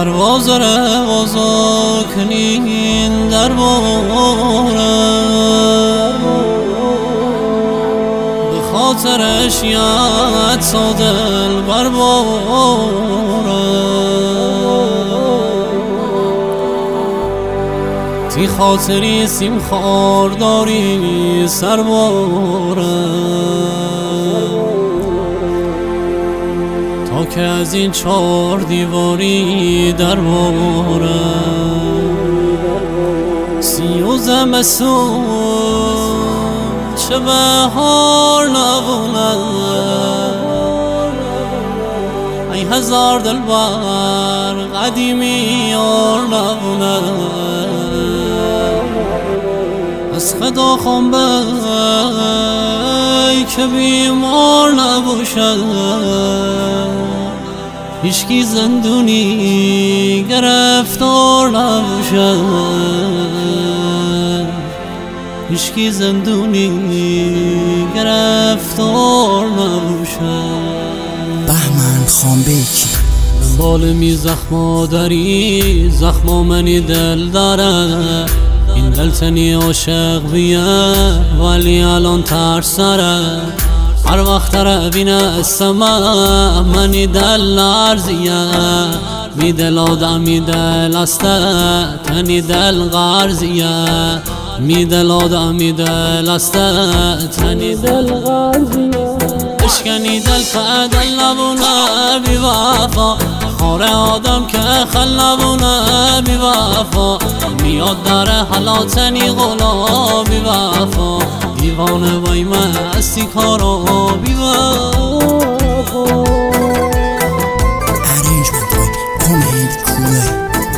پرواز روازا کنین در بارم، به خاطرش یاد سادل بربارم، تی خاطری سیم خارداری سربارم، تا که از این چار دیواری در بارم. سی و زمستون چه بهار نبوند، ای هزار دلبر قدیمی یار نبوند، از خدا خوام که بیمار نباشد، هیچکی زندونی گرفتار نباشد، هیچکی زندونی گرفتار نباشد. بهمن خان بیکی بالمی زخما داری، زخما منی دل داره، این دل تنی عاشق بیه ولی الان ترس داره، هر وقت را بینه سما منی دل لرزیه، می دل آدم می دل استه تنی دل غرزیه، می دل آدم می دل استه تنی دل غرزیه، اشکنی دل که دل نبونه بی وفا، خاره آدم که خل نبونه بی وفا، میاد داره حالاتنی غلا بی وفا، دیوانه وای مستی کارا بی وفا. ارنجمنت های امید کوله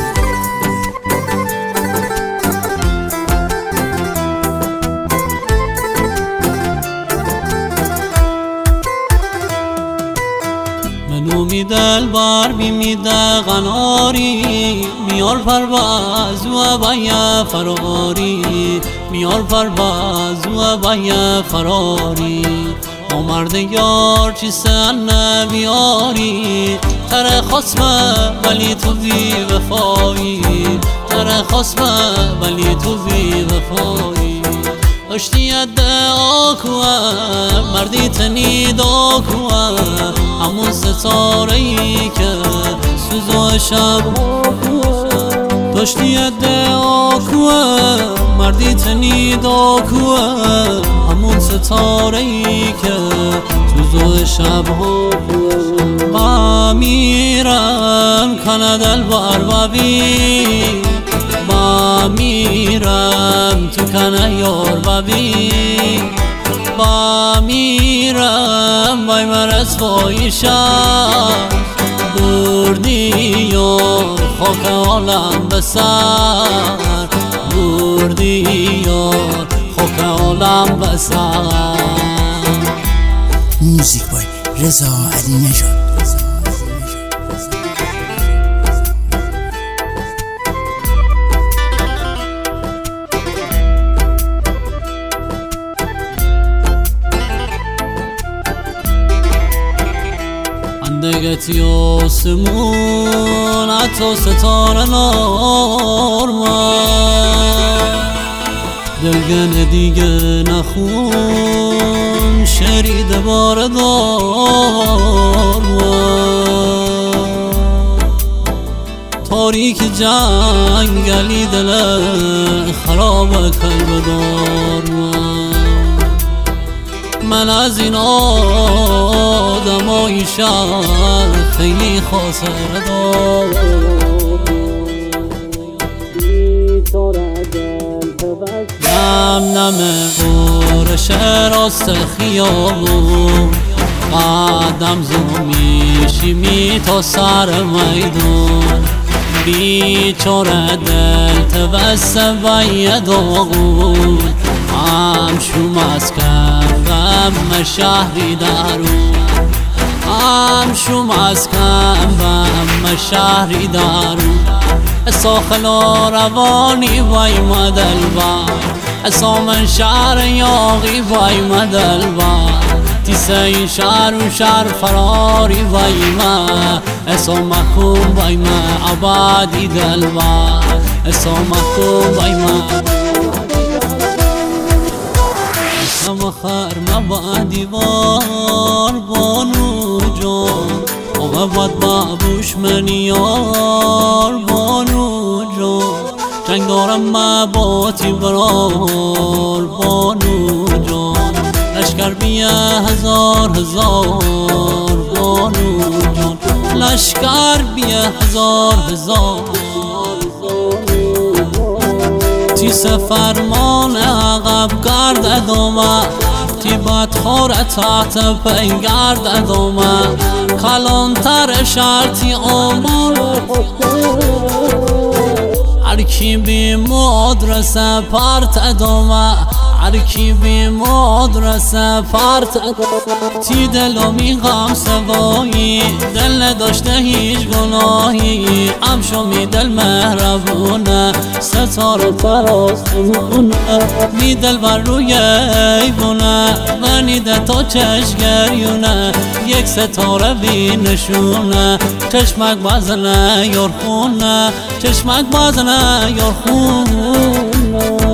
منو میدل بر بی میده غناری، میار پرواز و باید فراری، میار پرواز و باید فراری، مرد یار چی سن نمیاری، تره خصمه ولی تو بی وفایی، تره خصمه ولی تو بی وفایی، اشتی ادعا کوه مردی تنی دا کوه، همون ستاره‌ای که سوز و شب داشتی ادعا کوه مردی تنی دا کوه، همون ستاره‌ای که سوز و شب با میرم کنه دل بر ببی، با میرم تو کنه یار ببی، با میرم بای مرس بایشم، بردی یار خاک عالم بسر، بردی یار خاک عالم بسر. موزیک بای رضا علی نژاد. اندگتی آسمون حتی ستاره نارمن، دلگن دیگه نخون شرید بار دارمن، تاریک جنگلی دل خراب کلب دارمن، من از این آدمای شهر خیلی خاطره دارم، نم نم برش راست خیابون، قدم زو میشیمی تا سر میدون، بیچاره دل توسه باید داغون، همشوم از کمبم شهری درون، همشوم از کمبم شهری درون، ساخل و روانی وای مدل بر، اسام شهر یاغی وای مدل بر، تیسه این شهر و شهر فراری وایما اسو محکوم وایما عبادی دلوا اسو محکوم وایما هم خر مبادی بار بانو جان مباد بابوش منیار بانو جان جنگ دارم مباتی برار بانو جان لشکر بیا هزار هزار بانو جان لشکر بیا هزار هزار تی سفرمان عقب گرد دوما تی بدخور تحت پنگرد دوما کلانتر شرطی آمان هرکی بی مدرسه پرت دوما هرکی بی مدرسه پرت تی دلومی غم سوایی دل نداشته هیچ گناهی امشو دل مهربونه ستاره فراسونه می دل بر روی ایوونه ونیده تا چشگریونه یک ستاره بی نشونه چشمک بزنه یار خونه چشمک بزنه یار خونه